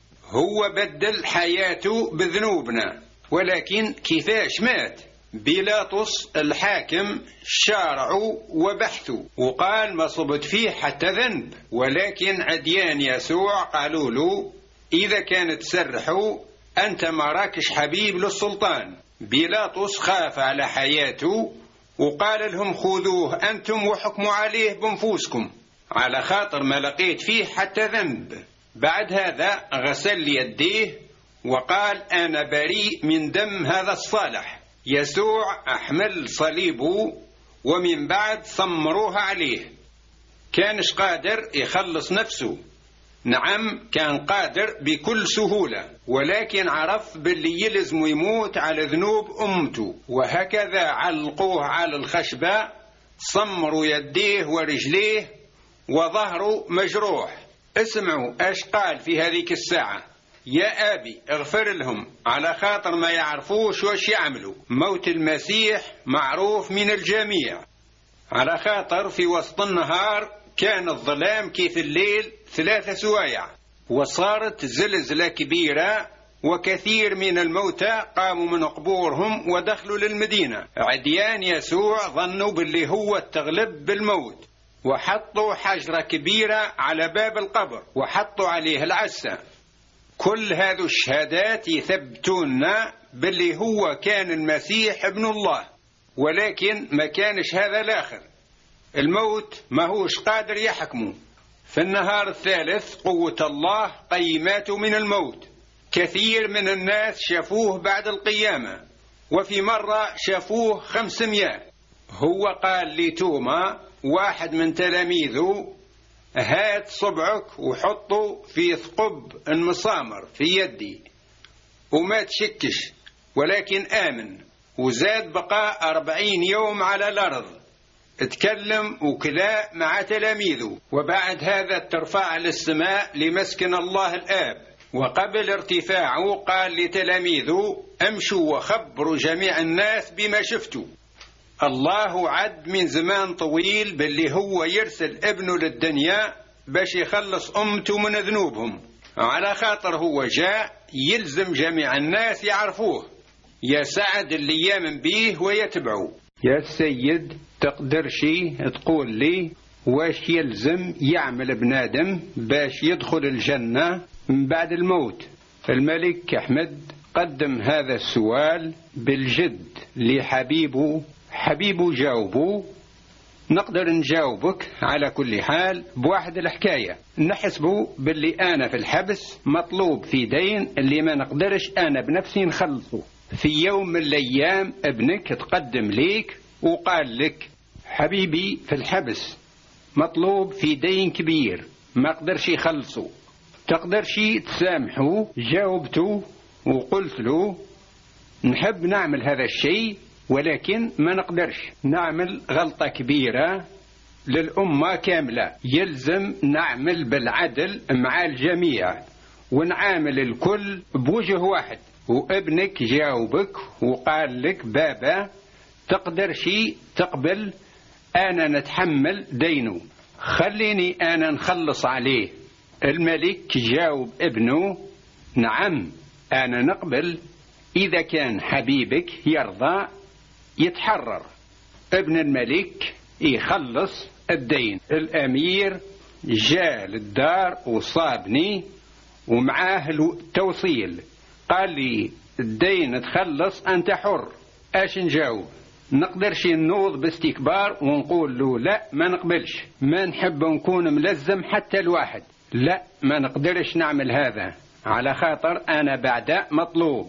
هو بدل حياته بذنوبنا، ولكن كيفاش مات؟ بيلاطس الحاكم شارعه وبحثه وقال ما صبت فيه حتى ذنب، ولكن عديان يسوع قالوا له إذا كانت تسرحوا أنت ما راكش حبيب للسلطان. بيلاطس خاف على حياته وقال لهم خذوه أنتم وحكموا عليه بنفوسكم، على خاطر ما لقيت فيه حتى ذنب. بعد هذا غسل يديه وقال أنا بريء من دم هذا الصالح. يسوع أحمل صليبه ومن بعد صمروها عليه. كانش قادر يخلص نفسه، نعم كان قادر بكل سهولة، ولكن عرف باللي يلزم يموت على ذنوب أمته، وهكذا علقوه على الخشبة، صمروا يديه ورجليه وظهره مجروح. اسمعوا ايش قال في هذيك الساعة: يا أبي اغفر لهم على خاطر ما يعرفوش وش يعملوا. موت المسيح معروف من الجميع، على خاطر في وسط النهار كان الظلام كيف الليل 3 سوايع، وصارت زلزلة كبيرة، وكثير من الموتى قاموا من قبورهم ودخلوا للمدينة. عديان يسوع ظنوا باللي هو التغلب بالموت، وحطوا حجرة كبيرة على باب القبر وحطوا عليه العسى. كل هذه الشهادات يثبتوننا باللي هو كان المسيح ابن الله، ولكن ما كانش هذا الآخر. الموت ما هوش قادر يحكمه. في النهار الثالث قوة الله قيماته من الموت. كثير من الناس شافوه بعد القيامة، وفي مرة شافوه 500. هو قال لتوما واحد من تلاميذه: هات صبعك وحطه في ثقب المسامر في يدي، وما تشكش ولكن آمن. وزاد بقى 40 يوم على الأرض، اتكلم وكلا مع تلاميذه، وبعد هذا ترفع للسماء لمسكن الله الآب. وقبل ارتفاعه قال لتلاميذه: امشوا وخبروا جميع الناس بما شفتوا. الله عد من زمان طويل باللي هو يرسل ابنه للدنيا باش يخلص أمته من ذنوبهم، على خاطر هو جاء يلزم جميع الناس يعرفوه. يا سعد اللي يامن به ويتبعه. يا السيد تقدرشي تقول لي واش يلزم يعمل بنادم باش يدخل الجنة من بعد الموت؟ الملك أحمد قدم هذا السؤال بالجد لحبيبه. حبيبه جاوبه. نقدر نجاوبك على كل حال بواحد الحكاية. نحسبه باللي أنا في الحبس مطلوب في دين اللي ما نقدرش أنا بنفسي نخلصه. في يوم من الأيام ابنك تقدم ليك وقال لك: حبيبي في الحبس مطلوب في دين كبير ما قدرش يخلصه، تقدرش تسامحه؟ جاوبته وقلت له: نحب نعمل هذا الشيء، ولكن ما نقدرش نعمل غلطة كبيرة للأمة كاملة. يلزم نعمل بالعدل مع الجميع ونعامل الكل بوجه واحد. وابنك جاوبك وقال لك: بابا تقدرش تقبل أنا نتحمل دينه، خليني أنا نخلص عليه. الملك جاوب ابنه: نعم أنا نقبل إذا كان حبيبك يرضى يتحرر. ابن الملك يخلص الدين. الأمير جاء للدار وصابني ومعاه التوصيل، قال لي: الدين تخلص أنت حر. اش نجاوب؟ نقدرش نوض باستكبار ونقول له لا ما نقبلش، ما نحب نكون ملزم حتى الواحد، لا ما نقدرش نعمل هذا على خاطر أنا بعد مطلوب.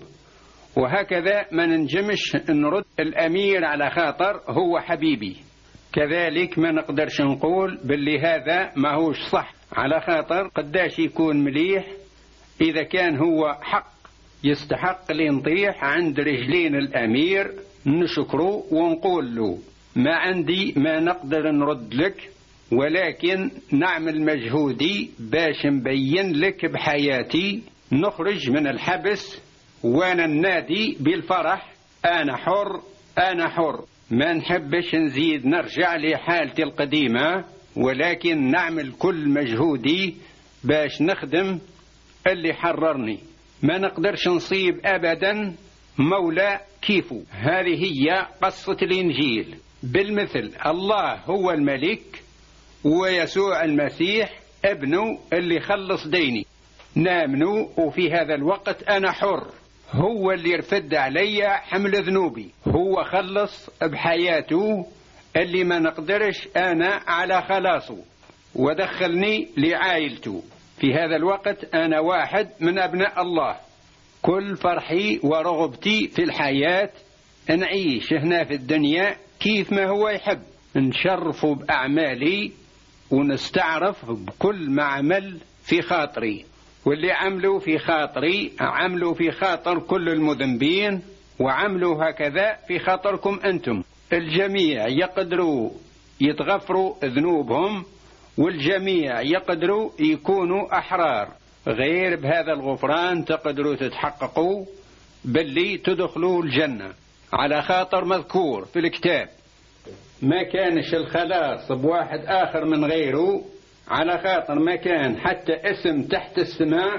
وهكذا ما ننجمش نرد الأمير على خاطر هو حبيبي. كذلك ما نقدرش نقول باللي هذا ما هوش صح على خاطر قداش يكون مليح إذا كان هو حق يستحق لي نطيح عند رجلين الأمير نشكره ونقول له ما عندي ما نقدر نرد لك، ولكن نعمل مجهودي باش نبين لك بحياتي نخرج من الحبس وانا ننادي بالفرح أنا حر أنا حر، ما نحبش نزيد نرجع لحالتي القديمة، ولكن نعمل كل مجهودي باش نخدم اللي حررني. ما نقدرش نصيب أبدا مولى كيفه. هذه هي قصة الإنجيل بالمثل. الله هو الملك ويسوع المسيح ابنه اللي خلص ديني، نامنوا وفي هذا الوقت أنا حر. هو اللي يرفد علي حمل ذنوبي، هو خلص بحياته اللي ما نقدرش أنا على خلاصه، ودخلني لعائلته. في هذا الوقت أنا واحد من أبناء الله. كل فرحي ورغبتي في الحياة نعيش هنا في الدنيا كيف ما هو يحب، نشرف بأعمالي ونستعرف بكل ما عمل في خاطري، واللي عملوا في خاطري عملوا في خاطر كل المذنبين، وعملوا هكذا في خاطركم أنتم. الجميع يقدروا يتغفروا ذنوبهم، والجميع يقدروا يكونوا أحرار. غير بهذا الغفران تقدروا تتحققوا باللي تدخلوا الجنة على خاطر مذكور في الكتاب. ما كانش الخلاص بواحد آخر من غيره، على خاطر ما كان حتى اسم تحت السماء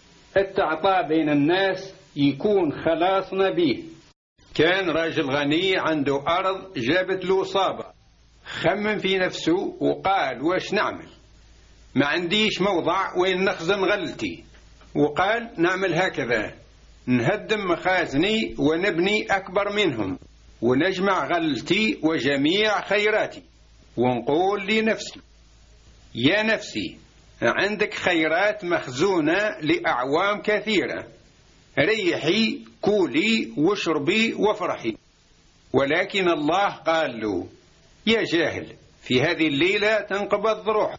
التعطى بين الناس يكون خلاصنا به. كان راجل غني عنده أرض جابت له صابة، خمم في نفسه وقال واش نعمل، ما عنديش موضع وين نخزن غلتي. وقال نعمل هكذا، نهدم مخازني ونبني أكبر منهم، ونجمع غلتي وجميع خيراتي، ونقول لنفسي يا نفسي عندك خيرات مخزونة لأعوام كثيرة، ريحي كولي واشربي وافرحي. ولكن الله قال له يا جاهل، في هذه الليلة تنقبض روح،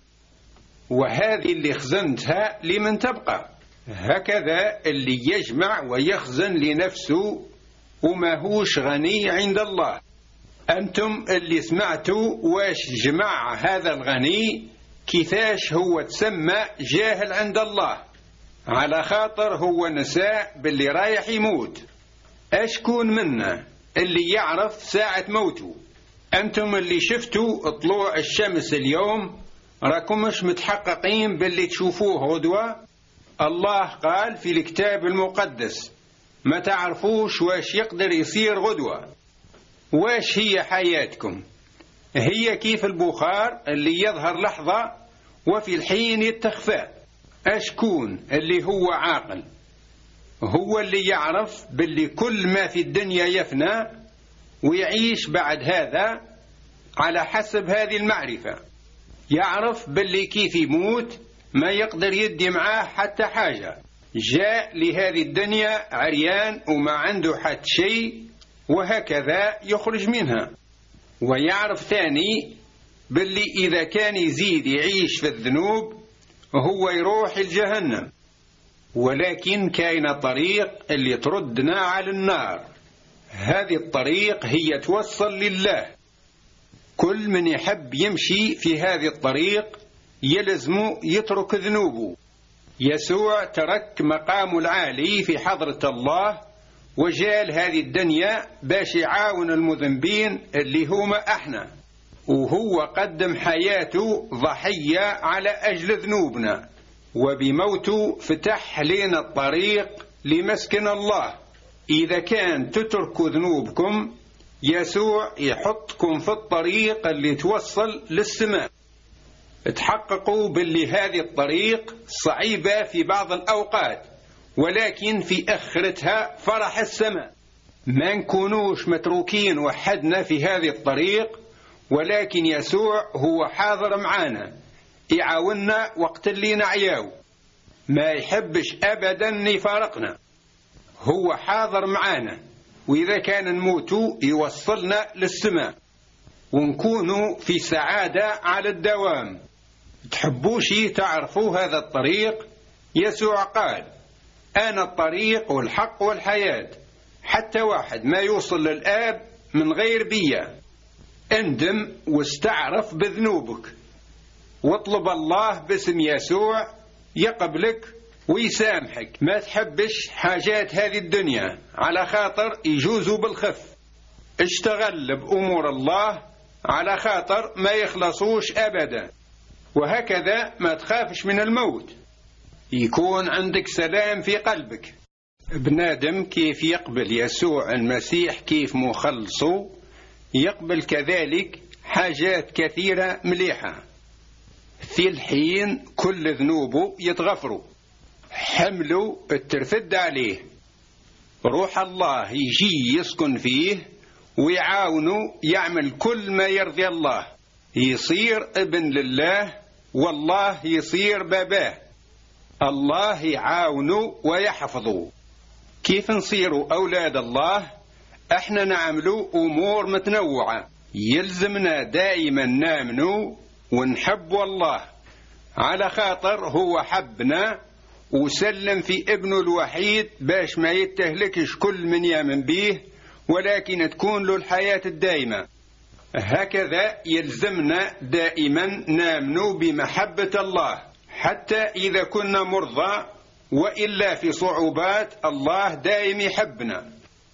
وهذه اللي خزنتها لمن تبقى. هكذا اللي يجمع ويخزن لنفسه وما هوش غني عند الله. أنتم اللي سمعتوا واش جمع هذا الغني كيفاش هو تسمى جاهل عند الله، على خاطر هو نساء باللي رايح يموت. أشكون منا اللي يعرف ساعة موته؟ أنتم اللي شفتوا طلوع الشمس اليوم راكم مش متحققين باللي تشوفوه غدوة. الله قال في الكتاب المقدس ما تعرفوش واش يقدر يصير غدوة. واش هي حياتكم؟ هي كيف البخار اللي يظهر لحظة وفي الحين يتخفى. أشكون اللي هو عاقل؟ هو اللي يعرف باللي كل ما في الدنيا يفنى ويعيش بعد هذا على حسب هذه المعرفة. يعرف باللي كيف يموت ما يقدر يدي معاه حتى حاجة، جاء لهذه الدنيا عريان وما عنده حتى شيء، وهكذا يخرج منها. ويعرف ثاني باللي إذا كان يزيد يعيش في الذنوب هو يروح الجهنم. ولكن كاين طريق اللي تردنا على النار، هذه الطريق هي توصل لله. كل من يحب يمشي في هذه الطريق يلزم يترك ذنوبه. يسوع ترك مقامه العالي في حضرة الله وجاء هذه الدنيا باش يعاون المذنبين اللي هما احنا، وهو قدم حياته ضحية على أجل ذنوبنا، وبموته فتح لنا الطريق لمسكن الله. إذا كان تتركوا ذنوبكم يسوع يحطكم في الطريق اللي توصل للسماء. تحققوا باللي هذه الطريق صعيبة في بعض الأوقات، ولكن في آخرتها فرح السماء. ما نكونوش متروكين وحدنا في هذه الطريق، ولكن يسوع هو حاضر معانا يعاوننا وقت اللي نعياو، ما يحبش أبدا يفارقنا. هو حاضر معانا، وإذا كان نموتوا يوصلنا للسماء ونكونوا في سعادة على الدوام. تحبوش تعرفوا هذا الطريق؟ يسوع قال أنا الطريق والحق والحياة، حتى واحد ما يوصل للآب من غير بيا. اندم واستعرف بذنوبك واطلب الله باسم يسوع يقبلك ويسامحك. ما تحبش حاجات هذه الدنيا على خاطر يجوزوا بالخف. اشتغل بأمور الله على خاطر ما يخلصوش أبدا. وهكذا ما تخافش من الموت، يكون عندك سلام في قلبك. بنادم كيف يقبل يسوع المسيح كيف مخلصه، يقبل كذلك حاجات كثيرة مليحة. في الحين كل ذنوبه يتغفروا، حمله الترفد عليه، روح الله يجي يسكن فيه ويعاونه يعمل كل ما يرضي الله، يصير ابن لله والله يصير باباه. الله يعاونه ويحفظه. كيف نصيروا أولاد الله؟ احنا نعملوا أمور متنوعة. يلزمنا دائما نامنوا ونحب الله على خاطر هو حبنا وسلم في ابنه الوحيد باش ما يتهلكش كل من يامن به، ولكن تكون له الحياة الدائمة. هكذا يلزمنا دائما نامنوا بمحبة الله حتى إذا كنا مرضى، وإلا في صعوبات الله دائم يحبنا.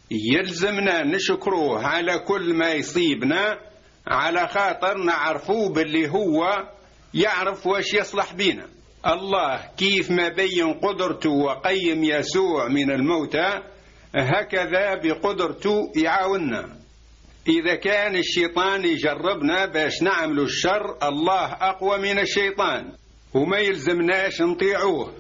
يلزمنا نشكروه على كل ما يصيبنا على خاطر نعرفوه باللي هو يعرف واش يصلح بينا. الله كيف ما بين قدرته وقيم يسوع من الموتى، هكذا بقدرته يعاوننا. إذا كان الشيطان يجربنا باش نعمل الشر، الله أقوى من الشيطان وما يلزمناش نطيعوه.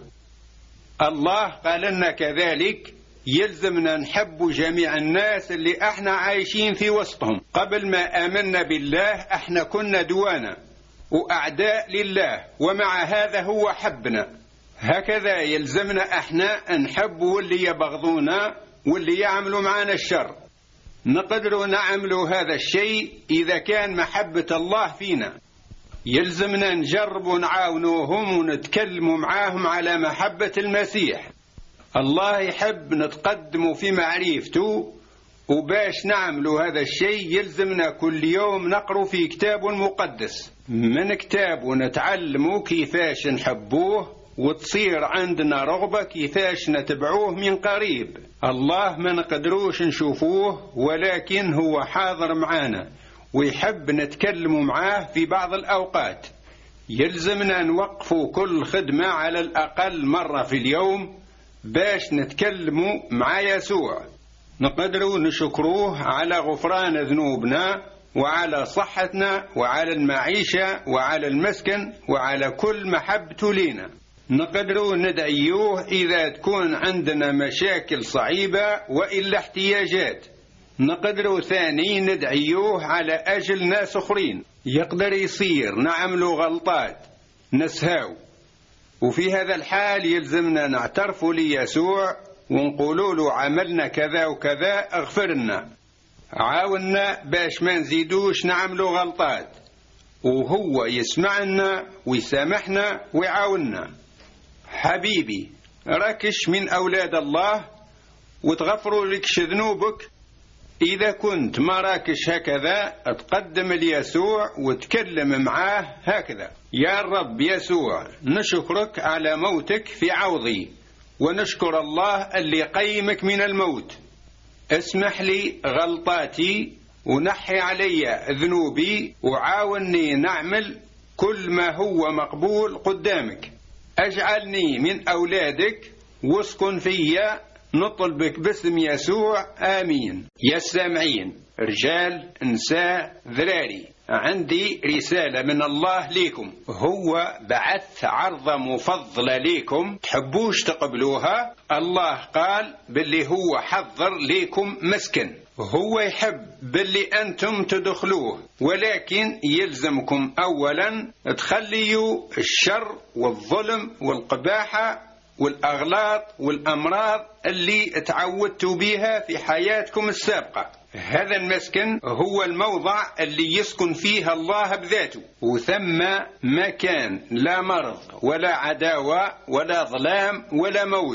الله قال لنا كذلك يلزمنا نحب جميع الناس اللي احنا عايشين في وسطهم. قبل ما آمنا بالله احنا كنا دوانا وأعداء لله، ومع هذا هو حبنا. هكذا يلزمنا احنا نحب واللي يبغضونا واللي يعملوا معنا الشر. نقدر نعمل هذا الشيء إذا كان محبة الله فينا. يلزمنا نجرب ونعاونوهم ونتكلم معاهم على محبة المسيح. الله يحب نتقدم في معرفته، وباش نعمل هذا الشيء يلزمنا كل يوم نقرأ في كتابه المقدس. من كتاب ونتعلمه كيفاش نحبوه، وتصير عندنا رغبة كيفاش نتبعوه من قريب. الله ما نقدروش نشوفوه، ولكن هو حاضر معانا ويحب نتكلم معاه في بعض الأوقات. يلزمنا نوقفوا كل خدمة على الأقل مرة في اليوم باش نتكلموا مع يسوع. نقدروا نشكروه على غفران ذنوبنا وعلى صحتنا وعلى المعيشة وعلى المسكن وعلى كل محبته لنا. نقدروا ندعيوه إذا تكون عندنا مشاكل صعيبة وإلا احتياجات. نقدروا ثاني ندعيوه على أجل ناس أخرين. يقدر يصير نعملوا غلطات نسهاو، وفي هذا الحال يلزمنا نعترف ليسوع ونقولوا له عملنا كذا وكذا، اغفرنا، عاونا باش ما نزيدوش نعملوا غلطات، وهو يسمعنا ويسامحنا ويعاوننا. حبيبي راكش من أولاد الله وتغفروا لكش ذنوبك. إذا كنت ما راكش هكذا تقدم ليسوع وتكلم معاه هكذا: يا الرب يسوع، نشكرك على موتك في عوضي، ونشكر الله اللي قيمك من الموت. اسمح لي غلطاتي ونحي علي ذنوبي، وعاوني نعمل كل ما هو مقبول قدامك. اجعلني من أولادك واسكن فيا، نطلبك باسم يسوع، آمين. يا السامعين، رجال نساء ذراري، عندي رسالة من الله ليكم. هو بعث عرضة مفضلة ليكم، تحبوش تقبلوها؟ الله قال باللي هو حضر ليكم مسكن. هو يحب باللي أنتم تدخلوه، ولكن يلزمكم أولا تخليوا الشر والظلم والقباحة والأغلاط والأمراض اللي تعودتوا بها في حياتكم السابقة. هذا المسكن هو الموضع اللي يسكن فيه الله بذاته، وثم ما كان لا مرض ولا عداوة ولا ظلام ولا موت.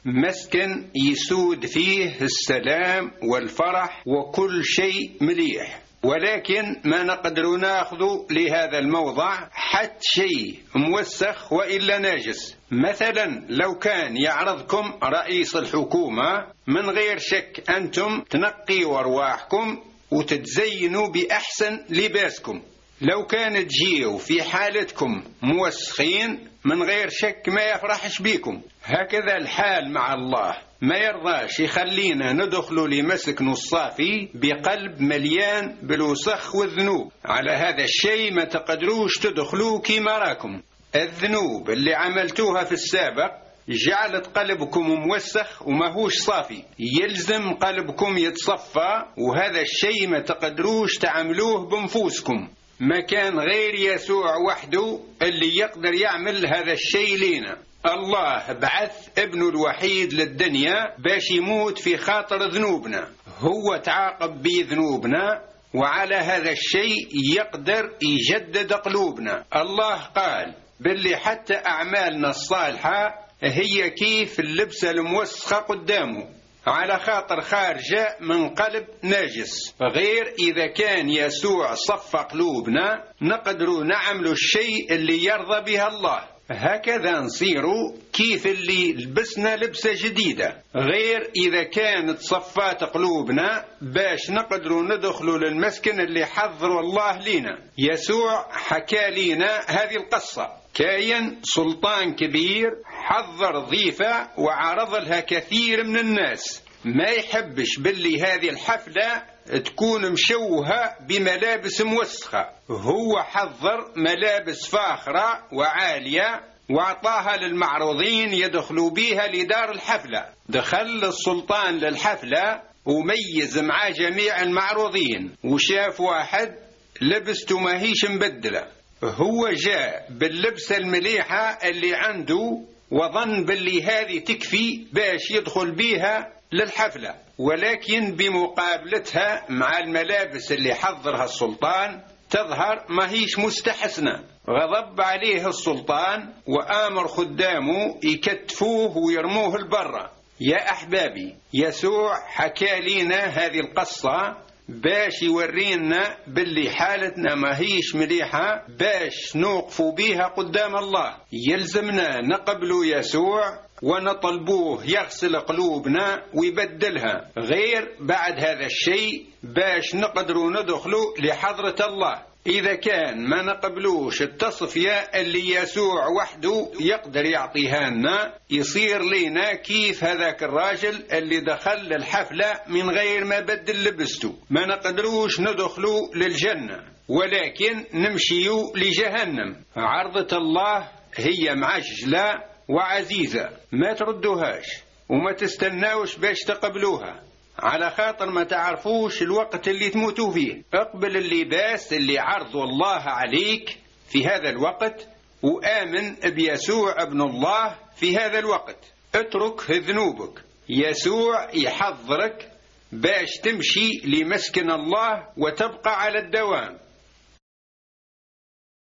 مسكن يسود فيه السلام والفرح وكل شيء مليح، ولكن ما نقدر ناخذ لهذا الموضع حتى شيء موسخ وإلا ناجس. مثلا لو كان يعرضكم رئيس الحكومة، من غير شك أنتم تنقيوا أرواحكم وتتزينوا بأحسن لباسكم. لو كان تجيوا في حالتكم موسخين، من غير شك ما يفرحش بيكم. هكذا الحال مع الله، ما يرضاش يخلينا ندخلوا لمسكن الصافي بقلب مليان بالوسخ والذنوب. على هذا الشيء ما تقدروش تدخلوا كما راكم. الذنوب اللي عملتوها في السابق جعلت قلبكم موسخ وماهوش صافي، يلزم قلبكم يتصفى، وهذا الشيء ما تقدروش تعملوه بنفوسكم. ما كان غير يسوع وحده اللي يقدر يعمل هذا الشيء لينا. الله بعث ابنه الوحيد للدنيا باش يموت في خاطر ذنوبنا، هو تعاقب بذنوبنا، وعلى هذا الشيء يقدر يجدد قلوبنا. الله قال باللي حتى أعمالنا الصالحة هي كيف اللبسة الموسخة قدامه، على خاطر خارجة من قلب ناجس. غير إذا كان يسوع صفى قلوبنا نقدر نعمل الشيء اللي يرضى به الله. هكذا نصيروا كيف اللي لبسنا لبسة جديدة. غير إذا كانت صفات قلوبنا باش نقدروا ندخلوا للمسكن اللي حضروا الله لنا. يسوع حكى لنا هذه القصة. كاين سلطان كبير حضر ضيفة وعرض لها كثير من الناس، ما يحبش باللي هذه الحفلة تكون مشوهة بملابس موسخة. هو حضر ملابس فاخرة وعالية واعطاها للمعروضين يدخلوا بها لدار الحفلة. دخل السلطان للحفلة وميز مع جميع المعروضين، وشاف واحد لبسته ماهيش مبدلة. هو جاء باللبسة المليحة اللي عنده وظن باللي هذه تكفي باش يدخل بيها للحفلة، ولكن بمقابلتها مع الملابس اللي حضرها السلطان تظهر ماهيش مستحسنة. غضب عليه السلطان وآمر خدامه يكتفوه ويرموه البرة. يا أحبابي، يسوع حكى لنا هذه القصة باش يورينا باللي حالتنا ماهيش مليحة باش نوقفوا بيها قدام الله. يلزمنا نقبلوا يسوع ونطلبوه يغسل قلوبنا ويبدلها. غير بعد هذا الشيء باش نقدروا ندخلوا لحضرة الله. إذا كان ما نقبلوش التصفية اللي يسوع وحده يقدر يعطيها لنا، يصير لنا كيف هذاك الراجل اللي دخل للحفلة من غير ما بدل لبسته. ما نقدروش ندخلوا للجنة، ولكن نمشيوا لجهنم. عرضة الله هي معجلة وعزيزة، ما تردوهاش وما تستناوش باش تقبلوها، على خاطر ما تعرفوش الوقت اللي تموتوا فيه. اقبل اللباس اللي عرض الله عليك في هذا الوقت، وآمن بيسوع ابن الله في هذا الوقت. اترك ذنوبك، يسوع يحضرك باش تمشي لمسكن الله وتبقى على الدوام.